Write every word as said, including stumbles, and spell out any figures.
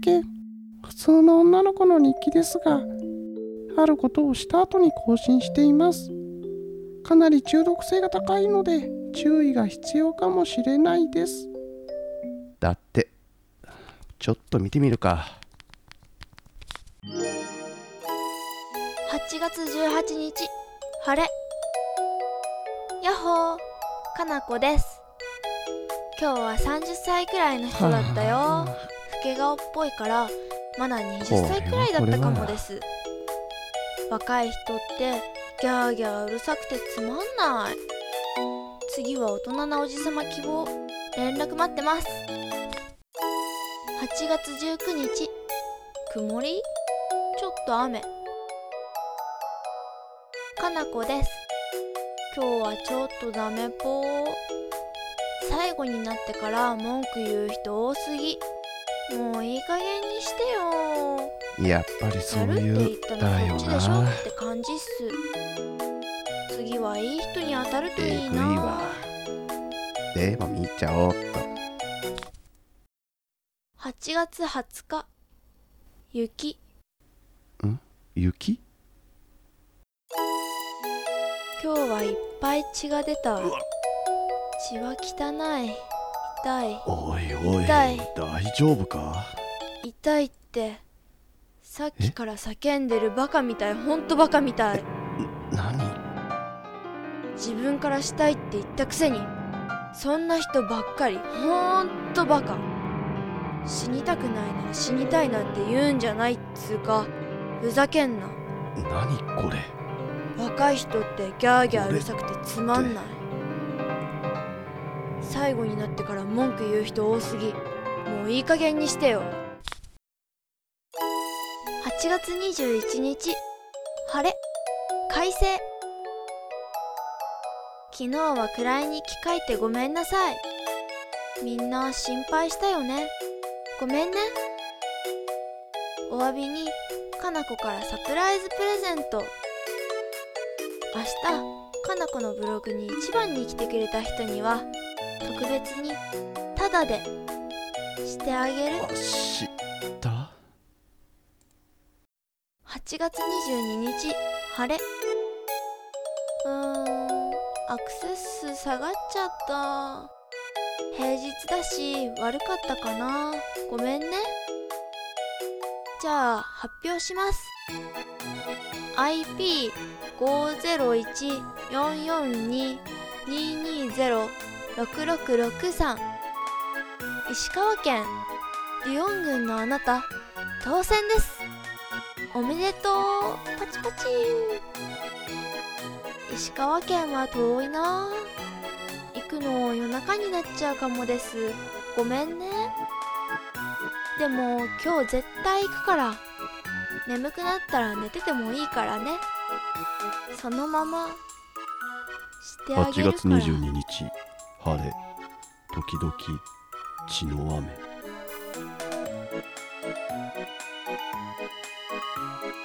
見普通の女の子の日記ですが、あることをした後に更新しています。かなり中毒性が高いので注意が必要かもしれないです。 だってちょっと見てみるか。 はちがつじゅうはちにち、晴れ。やっほー、かなこです。今日はさんじゅっさいくらいの人だったよ。老け顔っぽいからまだにじゅっさいくらいだったかもです。若い人ってギャーギャーうるさくてつまんない。次は大人なおじさま希望、連絡待ってます。はちがつじゅうくにち、曇り？ちょっと雨。かなこです。今日はちょっとダメぽー。最後になってから文句言う人多すぎ。もういい加減にしてよ。 やっぱりそうやるっていう言っただよのこっちでしょな。 って感じっす。次はいい人に当たるといいえぐいわ。 な。 でも見ちゃおうっと。 はちがつはつか、雪。 ん？雪？ 今日はいっぱい血が出た。血は汚い。痛い。 おいおい、 痛い大丈夫か？ 痛いって。さっきから叫んでるバカみたい。ほんとバカみたい。 何？ 自分からしたいって言ったくせに、そんな人ばっかり。ほんとバカ。死にたくないなら死にたいなんて言うんじゃないっつうか、ふざけんな。 何これ？ 若い人ってギャーギャーうるさくてつまんない。最後になってから文句言う人多すぎ。もういい加減にしてよ。はちがつにじゅういちにち、晴れ。快晴。昨日は暗い日記書いてごめんなさい。みんな心配したよね。ごめんね。お詫びにかなこからサプライズプレゼント。明日かなこのブログに一番に来てくれた人には特別にタダでしてあげる。 明日？ はちがつにじゅうににち、晴れ。うーん、アクセス数下がっちゃった。平日だし悪かったかな。ごめんね。じゃあ発表します。 アイピーごーぜろいちよんよんにーにーにーぜろろくろくろくさん。石川県デュオン郡のあなた、当選です。おめでとう。パチパチ。石川県は遠いな。行くの夜中になっちゃうかもです。ごめんね。でも今日絶対行くから。眠くなったら寝ててもいいからね。そのまましてあ 8 げるから。 月にじゅうににち、晴れ。時々血の雨。